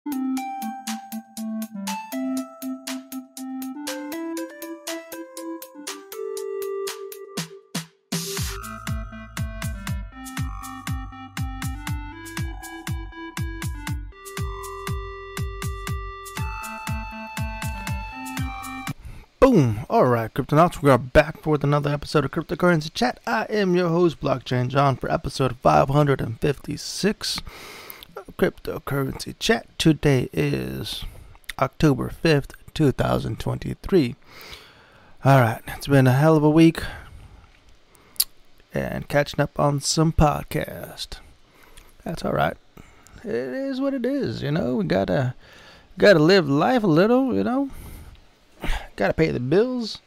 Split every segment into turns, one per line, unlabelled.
Boom! Alright, Cryptonauts, we are back with another episode of Cryptocurrency Chat. I am your host, Blockchain John, for episode 556 of Cryptocurrency Chat. Today is October 5th, 2023. Alright, it's been a hell of a week, and catching up on some podcast. That's alright. It is what it is, you know. We gotta live life a little, you know. Gotta pay the bills.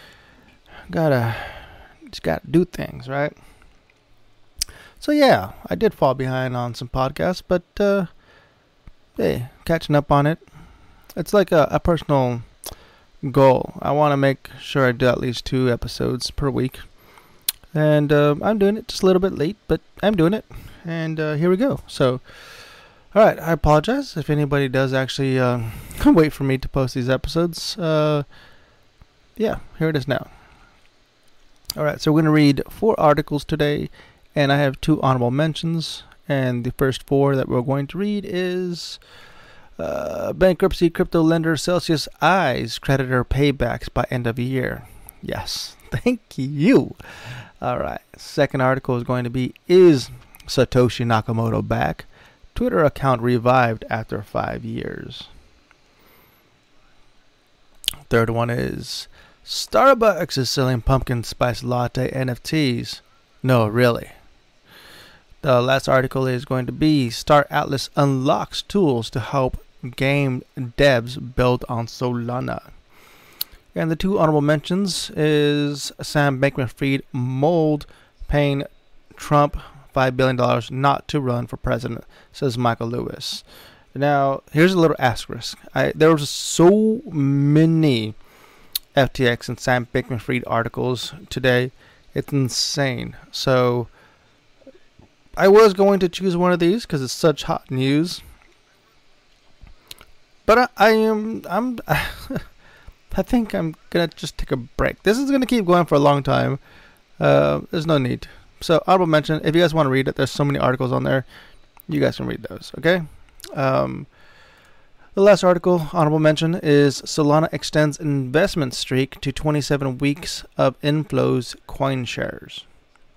Just gotta do things, right? So yeah, I did fall behind on some podcasts, but hey, catching up on it. It's like a personal goal. I want to make sure I do at least 2 episodes per week, and I'm doing it just a little bit late, but I'm doing it, and here we go. So. Alright, I apologize if anybody does actually wait for me to post these episodes. Yeah, here it is now. Alright, so we're going to read 4 articles today, and I have 2 honorable mentions. And the first 4 that we're going to read is bankruptcy crypto lender Celsius eyes creditor paybacks by end of year. Yes, thank you. Alright, second article is going to be, is Satoshi Nakamoto back? Twitter account revived after 5 years. Third one is Starbucks is selling pumpkin spice latte NFTs. No, really. The last article is going to be Star Atlas unlocks tools to help game devs build on Solana. And the 2 honorable mentions is Sam Bankman-Fried mold paying Trump $5 billion not to run for president, says Michael Lewis. Now, here's a little asterisk. There was so many FTX and Sam Bankman-Fried articles today. It's insane. So, I was going to choose one of these because it's such hot news. But I think I'm gonna just take a break. This is gonna keep going for a long time. There's no need. So, honorable mention, if you guys want to read it, there's so many articles on there. You guys can read those, okay? The last article, honorable mention, is Solana extends investment streak to 27 weeks of inflows coin shares.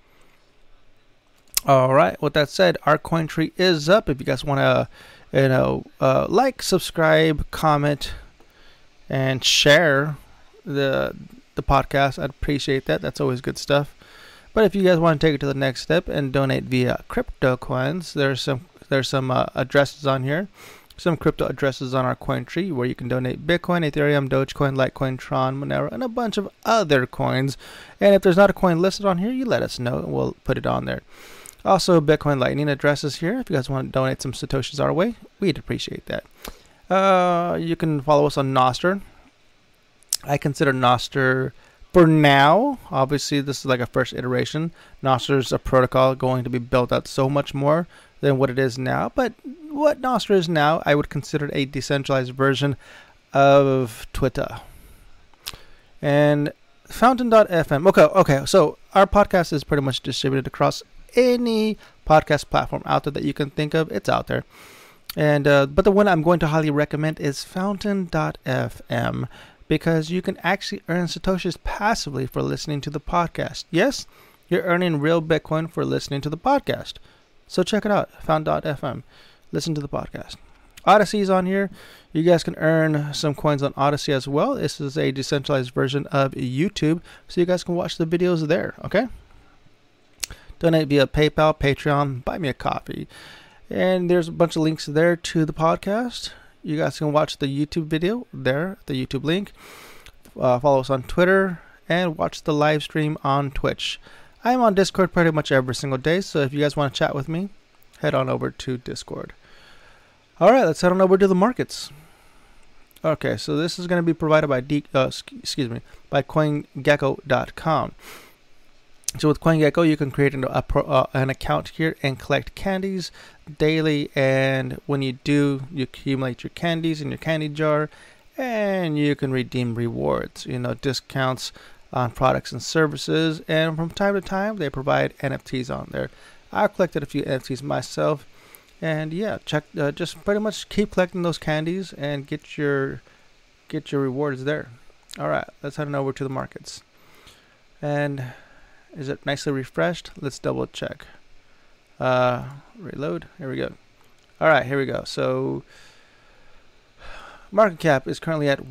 Alright, with that said, our coin tree is up. If you guys want to, like, subscribe, comment, and share the podcast, I'd appreciate that. That's always good stuff. But if you guys want to take it to the next step and donate via crypto coins, there's some addresses on here, some crypto addresses on our coin tree where you can donate Bitcoin, Ethereum, Dogecoin, Litecoin, Tron, Monero, and a bunch of other coins. And if there's not a coin listed on here, you let us know and we'll put it on there. Also, Bitcoin Lightning addresses here. If you guys want to donate some Satoshis our way, we'd appreciate that. You can follow us on Nostr. I consider Nostr, for now, obviously this is like a first iteration. Nostr is a protocol going to be built out so much more than what it is now. But what Nostr is now, I would consider a decentralized version of Twitter. And Fountain.fm. Okay. So our podcast is pretty much distributed across any podcast platform out there that you can think of. It's out there. And but the one I'm going to highly recommend is Fountain.fm. Because you can actually earn Satoshis passively for listening to the podcast. Yes, you're earning real Bitcoin for listening to the podcast. So check it out, Found.fm. Listen to the podcast. Odyssey is on here. You guys can earn some coins on Odyssey as well. This is a decentralized version of YouTube, so you guys can watch the videos there, okay? Donate via PayPal, Patreon, buy me a coffee. And there's a bunch of links there to the podcast. You guys can watch the YouTube video there, the YouTube link. Follow us on Twitter and watch the live stream on Twitch. I'm on Discord pretty much every single day, so if you guys want to chat with me, head on over to Discord. All right, let's head on over to the markets. Okay, so this is going to be provided by by CoinGecko.com. So with CoinGecko, you can create an account here and collect candies daily. And when you do, you accumulate your candies in your candy jar, and you can redeem rewards, discounts on products and services. And from time to time, they provide NFTs on there. I collected a few NFTs myself, and yeah, just pretty much keep collecting those candies and get your rewards there. All right, let's head on over to the markets. And is it nicely refreshed? Let's double check. Reload. Here we go. All right, here we go. So market cap is currently at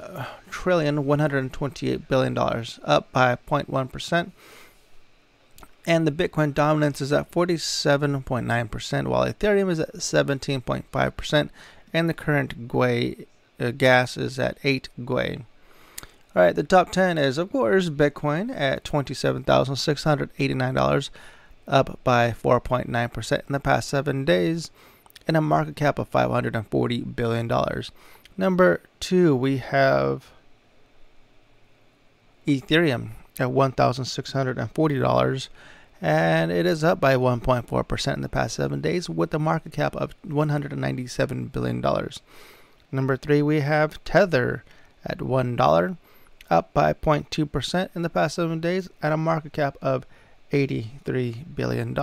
$1,128,000,000,000, up by 0.1%. And the Bitcoin dominance is at 47.9%, while Ethereum is at 17.5%, and the current gas is at 8 Gwei. All right, the top 10 is, of course, Bitcoin at $27,689, up by 4.9% in the past 7 days, and a market cap of $540 billion. Number 2, we have Ethereum at $1,640, and it is up by 1.4% in the past 7 days, with a market cap of $197 billion. Number 3, we have Tether at $1, up by 0.2% in the past 7 days, and a market cap of $83 billion.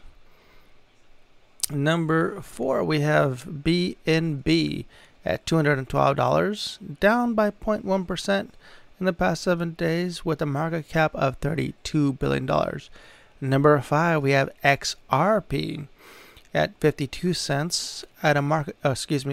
Number 4, we have BNB at $212, down by 0.1% in the past 7 days, with a market cap of $32 billion. Number 5, we have XRP at 52 cents at a and a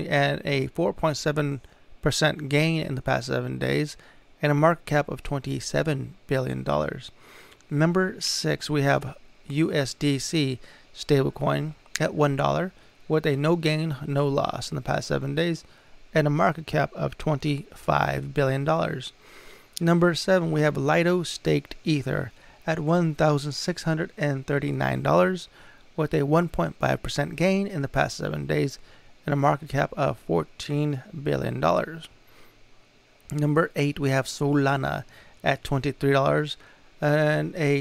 4.7% gain in the past 7 days, and a market cap of $27 billion. Number 6, we have USDC stablecoin at $1, with a no gain, no loss in the past 7 days, and a market cap of $25 billion. Number 7, we have Lido staked Ether at $1,639, with a 1.5% gain in the past 7 days, and a market cap of $14 billion. Number 8, we have Solana at $23, and a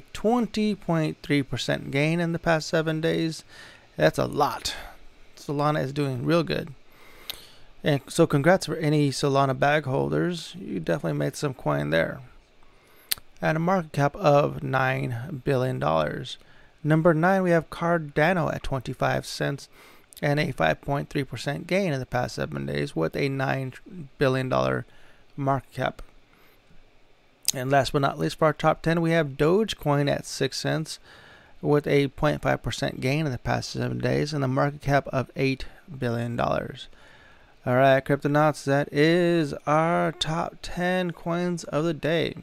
20.3% gain in the past 7 days. That's a lot. Solana is doing real good. And so congrats for any Solana bag holders. You definitely made some coin there. At a market cap of $9 billion. Number 9, we have Cardano at 25 cents and a 5.3% gain in the past 7 days, with a $9 billion market cap. And last but not least, for our top 10, we have Dogecoin at 6 cents with a 0.5% gain in the past 7 days and a market cap of $8 billion. All right, Cryptonauts, that is our top 10 coins of the day.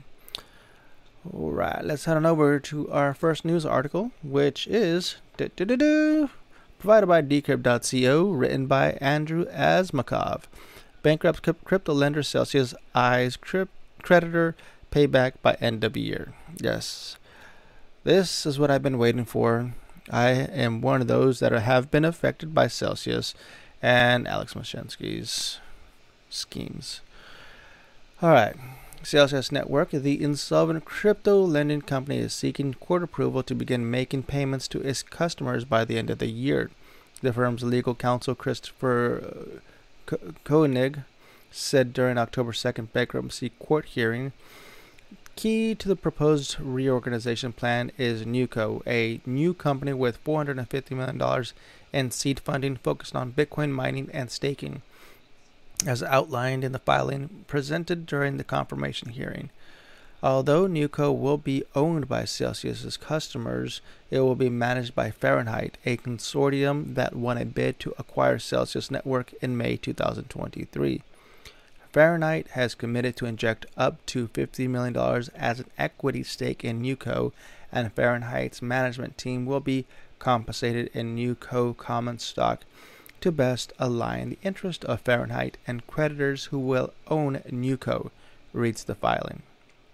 All right, let's head on over to our first news article, which is provided by Decrypt.co, written by Andrew Asmakov. Bankrupt crypto lender Celsius eyes creditor payback by end of year. Yes, this is what I've been waiting for. I am one of those that have been affected by Celsius and Alex Mashinsky's schemes. All right. Celsius Network, the insolvent crypto lending company, is seeking court approval to begin making payments to its customers by the end of the year. The firm's legal counsel, Christopher Koenig, said during October 2nd bankruptcy court hearing, key to the proposed reorganization plan is NewCo, a new company with $450 million in seed funding focused on Bitcoin mining and staking, as outlined in the filing presented during the confirmation hearing. Although NewCo will be owned by Celsius's customers, it will be managed by Fahrenheit, a consortium that won a bid to acquire Celsius Network in May 2023. Fahrenheit has committed to inject up to $50 million as an equity stake in NewCo, and Fahrenheit's management team will be compensated in NewCo common stock to best align the interest of Fahrenheit and creditors who will own NewCo, reads the filing.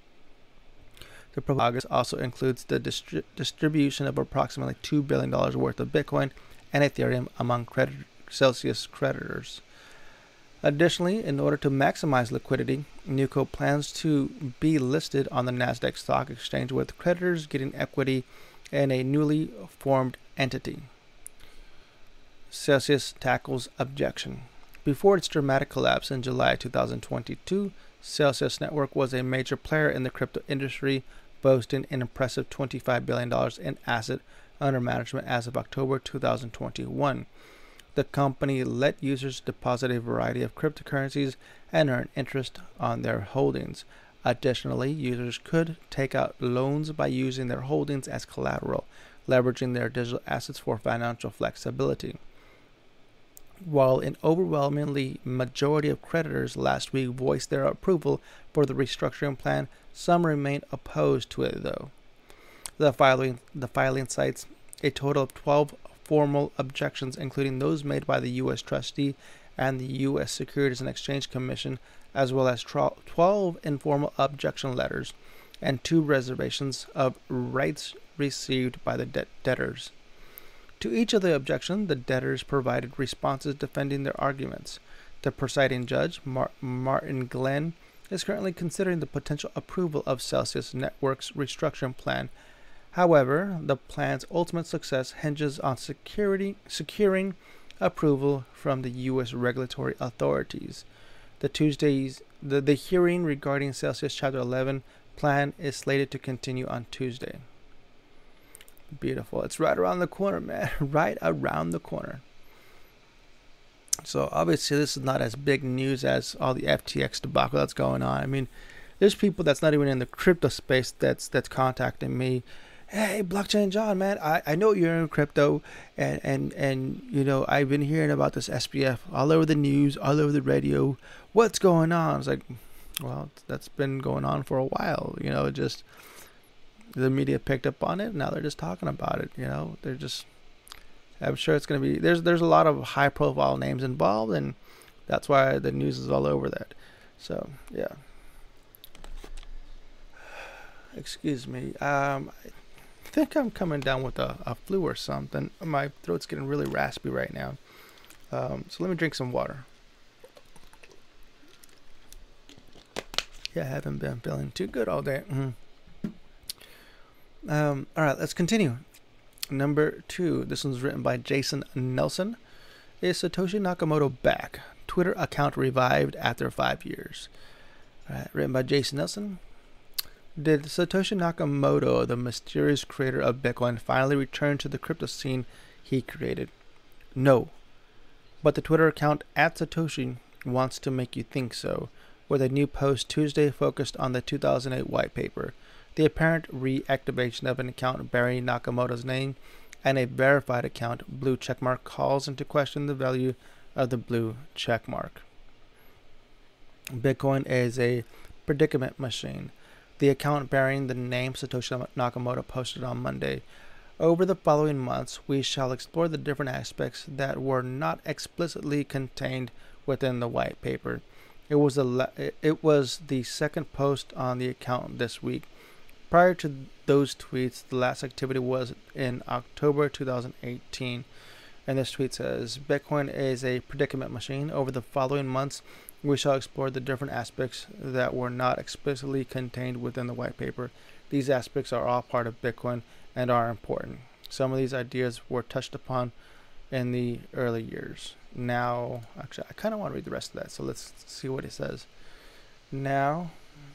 The proposal also includes the distribution of approximately $2 billion worth of Bitcoin and Ethereum among Celsius creditors. Additionally, in order to maximize liquidity, Nuco plans to be listed on the Nasdaq Stock Exchange, with creditors getting equity in a newly formed entity. Celsius tackles objection. Before its dramatic collapse in July 2022, Celsius Network was a major player in the crypto industry, boasting an impressive $25 billion in asset under management as of October 2021. The company let users deposit a variety of cryptocurrencies and earn interest on their holdings. Additionally, users could take out loans by using their holdings as collateral, leveraging their digital assets for financial flexibility. While an overwhelmingly majority of creditors last week voiced their approval for the restructuring plan, some remain opposed to it, though. The filing cites a total of 12 formal objections, including those made by the U.S. trustee and the U.S. Securities and Exchange Commission, as well as 12 informal objection letters and 2 reservations of rights received by the debtors. To each of the objections, the debtors provided responses defending their arguments. The presiding judge, Martin Glenn, is currently considering the potential approval of Celsius Network's restructuring plan. However, the plan's ultimate success hinges on securing approval from the U.S. regulatory authorities. The hearing regarding Celsius Chapter 11 plan is slated to continue on Tuesday. Beautiful. It's right around the corner, man. Right around the corner. So obviously this is not as big news as all the FTX debacle that's going on. I mean, there's people that's not even in the crypto space that's contacting me. Hey, Blockchain John, man, I know you're in crypto, and you know, I've been hearing about this SBF all over the news, all over the radio. What's going on? It's like, well, that's been going on for a while. You know, just the media picked up on it. Now they're just talking about it. You know, they're just. I'm sure it's going to be. There's a lot of high profile names involved, and that's why the news is all over that. So yeah. Excuse me. I think I'm coming down with a flu or something. My throat's getting really raspy right now. So let me drink some water. Yeah, I haven't been feeling too good all day. All right, let's continue. Number 2. This one's written by Jason Nelson. Is Satoshi Nakamoto back? Twitter account revived after 5 years. All right, written by Jason Nelson. Did Satoshi Nakamoto, the mysterious creator of Bitcoin, finally return to the crypto scene he created? No. But the Twitter account @Satoshi wants to make you think so, with a new post Tuesday focused on the 2008 white paper. The apparent reactivation of an account bearing Nakamoto's name and a verified account, blue checkmark, calls into question the value of the blue checkmark. Bitcoin is a predicament machine. The account bearing the name Satoshi Nakamoto posted on Monday. Over the following months, we shall explore the different aspects that were not explicitly contained within the white paper. It was the second post on the account this week. Prior to those tweets, the last activity was in October 2018. And this tweet says, Bitcoin is a predicament machine. Over the following months, we shall explore the different aspects that were not explicitly contained within the white paper. These aspects are all part of Bitcoin and are important. Some of these ideas were touched upon in the early years. Now, actually, I kind of want to read the rest of that, so let's see what it says. Now,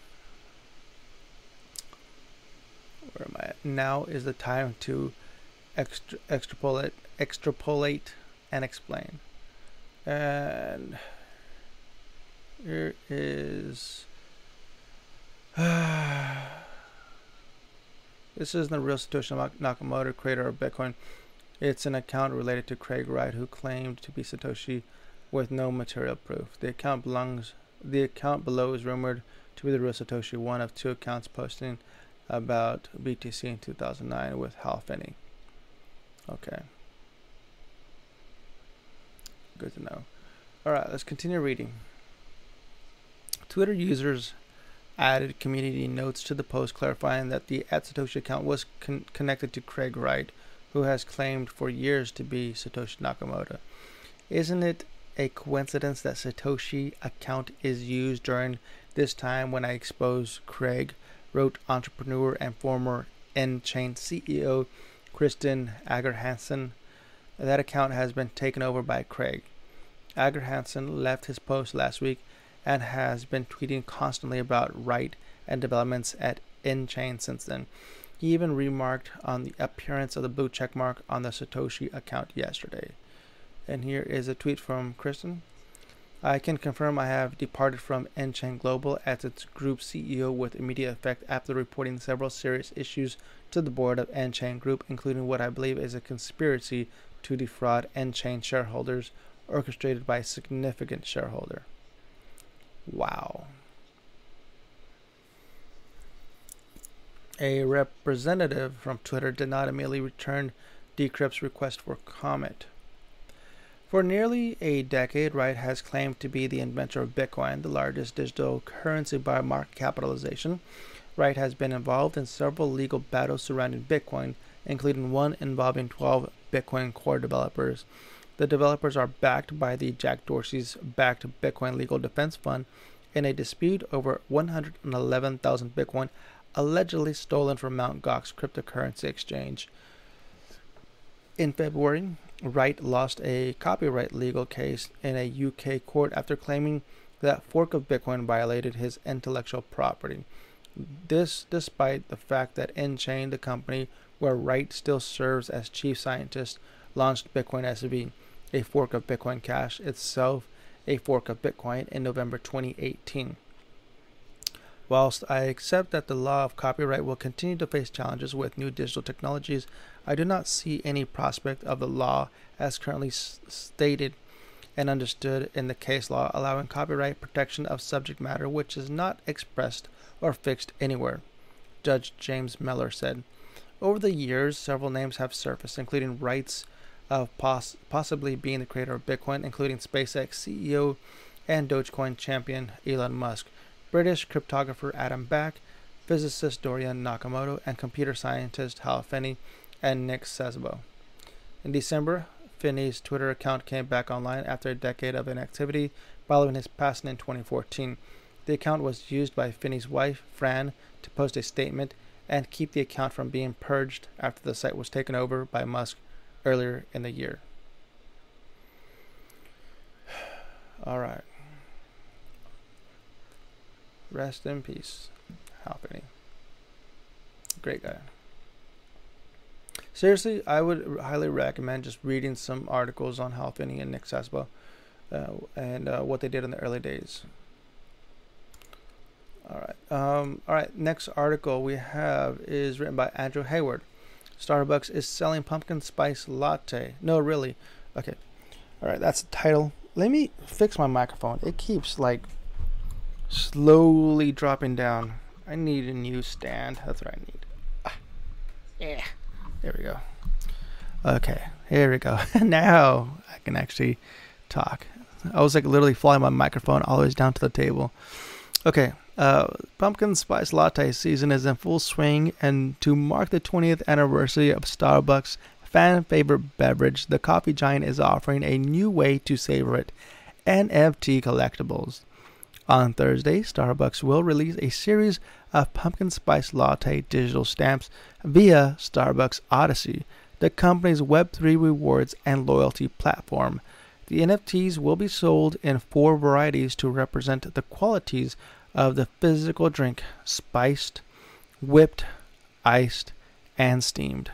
where am I at? Now is the time to extrapolate and explain. And here is this isn't the real Satoshi Nakamoto, creator of Bitcoin. It's an account related to Craig Wright, who claimed to be Satoshi with no material proof. The account below is rumored to be the real Satoshi, one of 2 accounts posting about BTC in 2009 with Hal Finney. Okay. Good to know. Alright, let's continue reading. Twitter users added community notes to the post clarifying that the @Satoshi account was connected to Craig Wright, who has claimed for years to be Satoshi Nakamoto. Isn't it a coincidence that Satoshi account is used during this time when I expose Craig, wrote entrepreneur and former nChain CEO Kristen Agerhansen. That account has been taken over by Craig. Agerhansen left his post last week and has been tweeting constantly about Wright and developments at nChain since then. He even remarked on the appearance of the blue checkmark on the Satoshi account yesterday. And here is a tweet from Kristen. I can confirm I have departed from nChain Global as its group CEO with immediate effect after reporting several serious issues to the board of nChain Group, including what I believe is a conspiracy to defraud nChain shareholders orchestrated by a significant shareholder. Wow. A representative from Twitter did not immediately return Decrypt's request for comment. For nearly a decade, Wright has claimed to be the inventor of Bitcoin, the largest digital currency by market capitalization. Wright has been involved in several legal battles surrounding Bitcoin, including one involving 12 Bitcoin core developers. The developers are backed by the Jack Dorsey's backed Bitcoin Legal Defense Fund in a dispute over 111,000 Bitcoin allegedly stolen from Mt. Gox cryptocurrency exchange. In February, Wright lost a copyright legal case in a UK court after claiming that fork of Bitcoin violated his intellectual property. This despite the fact that nChain, the company where Wright still serves as chief scientist, launched Bitcoin SV, a fork of Bitcoin Cash, itself a fork of Bitcoin, in November 2018. Whilst I accept that the law of copyright will continue to face challenges with new digital technologies, I do not see any prospect of the law as currently stated and understood in the case law allowing copyright protection of subject matter which is not expressed or fixed anywhere, Judge James Miller said. Over the years, several names have surfaced, including Wright's of possibly being the creator of Bitcoin, including SpaceX CEO and Dogecoin champion Elon Musk, British cryptographer Adam Back, physicist Dorian Nakamoto, and computer scientist Hal Finney and Nick Szabo. In December, Finney's Twitter account came back online after a decade of inactivity following his passing in 2014. The account was used by Finney's wife, Fran, to post a statement and keep the account from being purged after the site was taken over by Musk earlier in the year. All right. Rest in peace, Hal Finney. Great guy. Seriously, I would highly recommend just reading some articles on Hal Finney and Nick Szabo and what they did in the early days. All right. Next article we have is written by Andrew Hayward. Starbucks is selling pumpkin spice latte. No, really. Okay. All right. That's the title. Let me fix my microphone. It keeps like slowly dropping down. I need a new stand. That's what I need. Yeah. There we go. Okay. Here we go. Now I can actually talk. I was like literally flying my microphone all the way down to the table. Okay. Pumpkin spice latte season is in full swing, and to mark the 20th anniversary of Starbucks' fan favorite beverage, the coffee giant is offering a new way to savor it: NFT collectibles. On Thursday, Starbucks will release a series of pumpkin spice latte digital stamps via Starbucks Odyssey, the company's Web3 rewards and loyalty platform. The NFTs will be sold in 4 varieties to represent the qualities of the physical drink: spiced, whipped, iced, and steamed.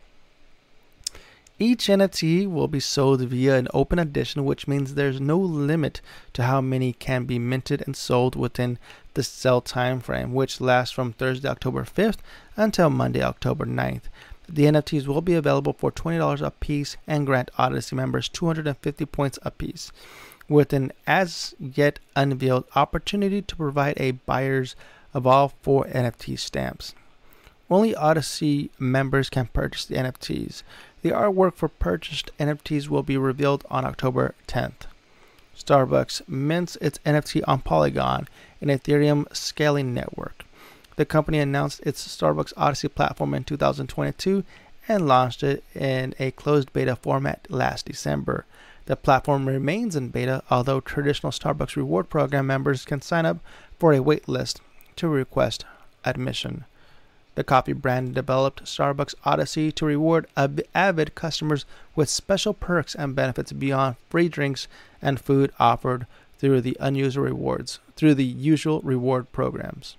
Each NFT will be sold via an open edition, which means there's no limit to how many can be minted and sold within the sell time frame, which lasts from Thursday, October 5th until Monday, October 9th. The NFTs will be available for $20 a piece and grant Odyssey members 250 points apiece, with an as yet unveiled opportunity to provide a buyers of all 4 NFT stamps. Only Odyssey members can purchase the NFTs. The artwork for purchased NFTs will be revealed on October 10th. Starbucks mints its NFT on Polygon, an Ethereum scaling network. The company announced its Starbucks Odyssey platform in 2022 and launched it in a closed beta format last December. The platform remains in beta, although traditional Starbucks Reward Program members can sign up for a wait list to request admission. The coffee brand developed Starbucks Odyssey to reward avid customers with special perks and benefits beyond free drinks and food offered through the usual reward programs.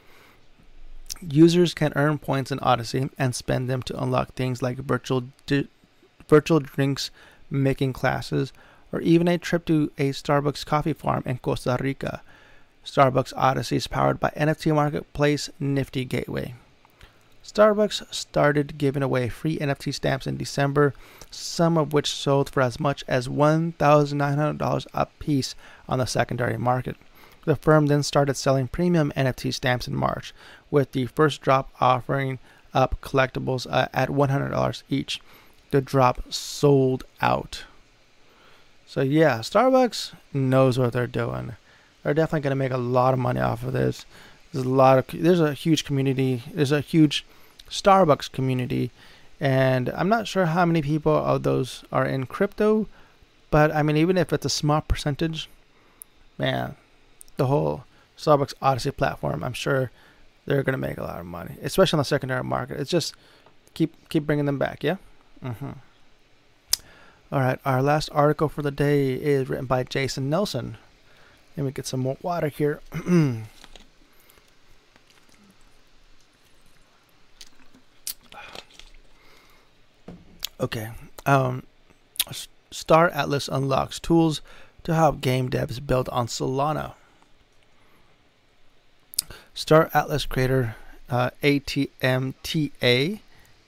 Users can earn points in Odyssey and spend them to unlock things like virtual drinks making classes, or even a trip to a Starbucks coffee farm in Costa Rica. Starbucks Odyssey is powered by NFT marketplace Nifty Gateway. Starbucks started giving away free NFT stamps in December, some of which sold for as much as $1,900 a piece on the secondary market. The firm then started selling premium NFT stamps in March, with the first drop offering up collectibles at $100 each. The drop sold out. So yeah, Starbucks knows what they're doing. They're definitely going to make a lot of money off of this. There's a huge community. There's a huge Starbucks community, and I'm not sure how many people of those are in crypto, but I mean, even if it's a small percentage, man, the whole Starbucks Odyssey platform, I'm sure they're going to make a lot of money, especially on the secondary market. It's just keep bringing them back, yeah? Mm-hmm. All right, our last article for the day is written by Jason Nelson. Let me get some more water here. Okay. Star Atlas unlocks tools to help game devs build on Solana. Star Atlas creator ATMTA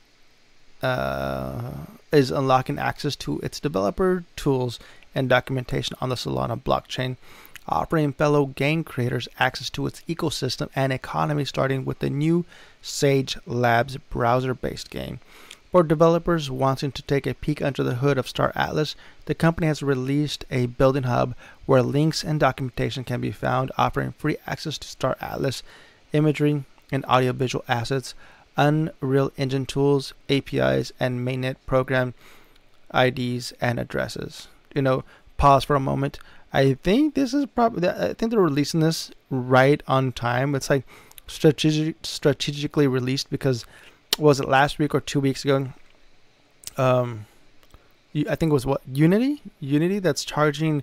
is unlocking access to its developer tools and documentation on the Solana blockchain, offering fellow game creators access to its ecosystem and economy, starting with the new Sage Labs browser-based game. For developers wanting to take a peek under the hood of Star Atlas, the company has released a building hub where links and documentation can be found, offering free access to Star Atlas imagery and audiovisual assets, Unreal Engine tools, APIs, and mainnet program IDs and addresses. Pause for a moment. I think this is I think they're releasing this right on time. It's like strategically released because, was it last week or 2 weeks ago? I think it was Unity that's charging,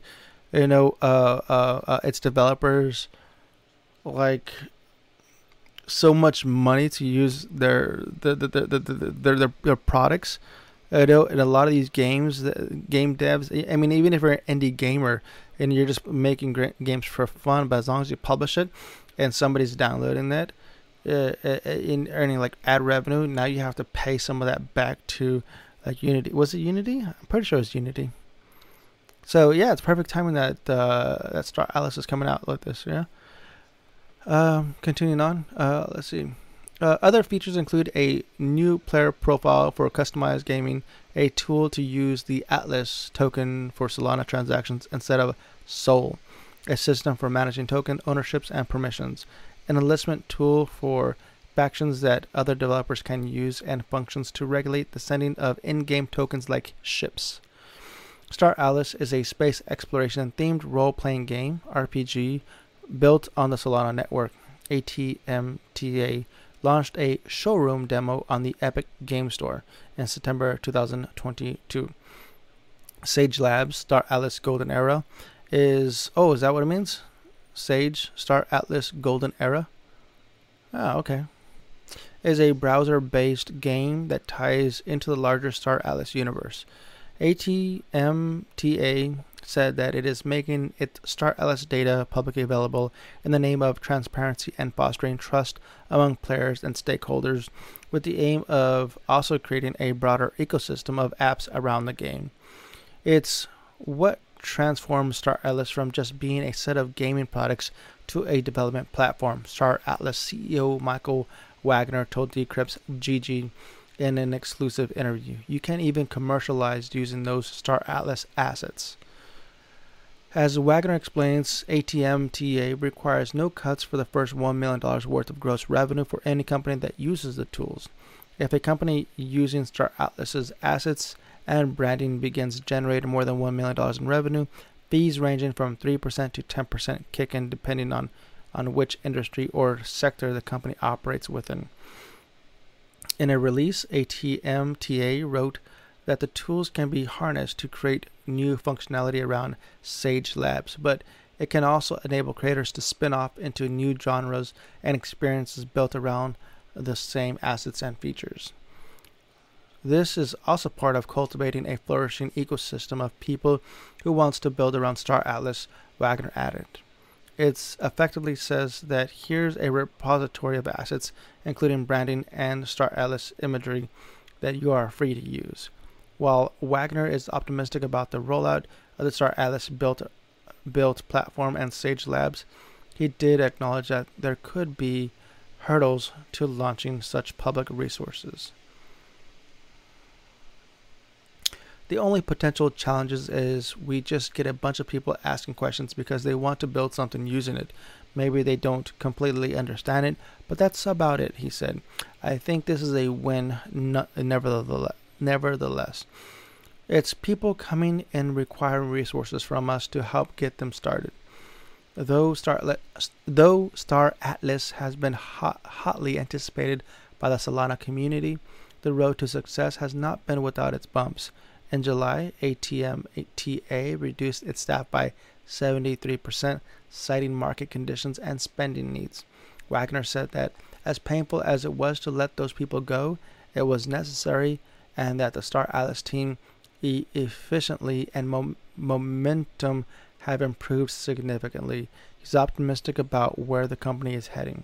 its developers like so much money to use their products. In a lot of these games, game devs, I mean, even if you're an indie gamer and you're just making games for fun, but as long as you publish it and somebody's downloading that, in earning like ad revenue, now you have to pay some of that back to like Unity. Was it Unity? I'm pretty sure it's Unity. So yeah, it's perfect timing that that Star Atlas is coming out like this. Yeah. Continuing on, let's see. Other features include a new player profile for customized gaming, a tool to use the Atlas token for Solana transactions instead of Sol, a system for managing token ownerships and permissions, an enlistment tool for factions that other developers can use, and functions to regulate the sending of in-game tokens like ships. Star Atlas is a space exploration themed role-playing game, RPG, built on the Solana network. ATMTA launched a showroom demo on the Epic Game Store in September 2022. Sage Labs Star Atlas Golden Era is that what it means? Sage Star Atlas Golden Era? Okay. Is a browser-based game that ties into the larger Star Atlas universe. ATMTA said that it is making its Star Atlas data publicly available in the name of transparency and fostering trust among players and stakeholders, with the aim of also creating a broader ecosystem of apps around the game. It's what transforms Star Atlas from just being a set of gaming products to a development platform, Star Atlas CEO Michael Wagner told Decrypt's GG in an exclusive interview. You can even commercialize using those Star Atlas assets. As Wagner explains, ATMTA requires no cuts for the first $1 million worth of gross revenue for any company that uses the tools. If a company using Star Atlas's assets and branding begins generating more than $1 million in revenue. Fees ranging from 3% to 10% kick in depending on which industry or sector the company operates within. In a release, ATMTA wrote that the tools can be harnessed to create new functionality around Sage Labs, but it can also enable creators to spin off into new genres and experiences built around the same assets and features. This is also part of cultivating a flourishing ecosystem of people who wants to build around Star Atlas, Wagner added. It effectively says that here's a repository of assets, including branding and Star Atlas imagery, that you are free to use. While Wagner is optimistic about the rollout of the Star Atlas built platform and Sage Labs, he did acknowledge that there could be hurdles to launching such public resources. The only potential challenges is we just get a bunch of people asking questions because they want to build something using it. Maybe they don't completely understand it, but that's about it, he said. I think this is a win nevertheless. It's people coming and requiring resources from us to help get them started. Though Star Atlas has been hotly anticipated by the Solana community, the road to success has not been without its bumps. In July, ATMTA reduced its staff by 73%, citing market conditions and spending needs. Wagner said that as painful as it was to let those people go, it was necessary, and that the Star Atlas team efficiently and momentum have improved significantly. He's optimistic about where the company is heading.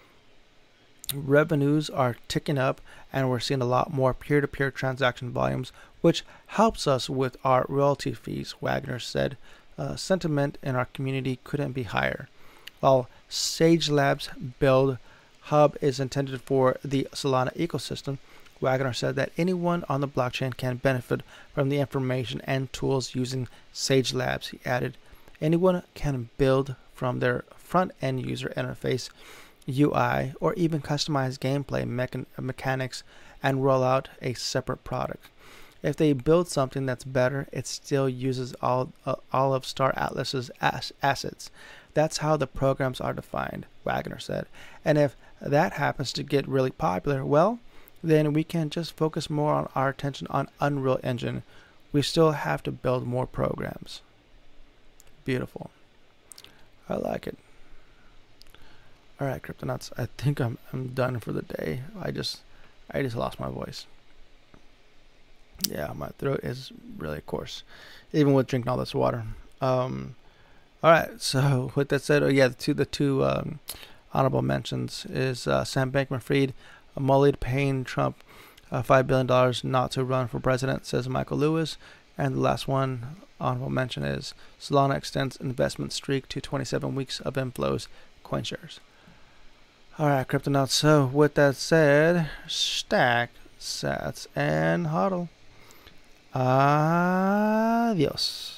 Revenues are ticking up, and we're seeing a lot more peer-to-peer transaction volumes, which helps us with our royalty fees, Wagner said. Sentiment in our community couldn't be higher. While Sage Labs Build Hub is intended for the Solana ecosystem, Wagner said that anyone on the blockchain can benefit from the information and tools using Sage Labs. He added, anyone can build from their front-end user interface, UI, or even customize gameplay mechanics and roll out a separate product. If they build something that's better, it still uses all of Star Atlas's assets. That's how the programs are defined, Wagner said. And if that happens to get really popular, well, then we can just focus more on our attention on Unreal Engine. We still have to build more programs. Beautiful. I like it. All right, Cryptonauts. I think I'm done for the day. I just lost my voice. Yeah, my throat is really coarse, even with drinking all this water. All right. So with that said, the two honorable mentions is Sam Bankman-Fried mullied paying Trump $5 billion not to run for president, says Michael Lewis. And the last one honorable mention is Solana extends investment streak to 27 weeks of inflows, CoinShares. All right, Cryptonauts. So with that said, stack, sats, and hodl. Adios.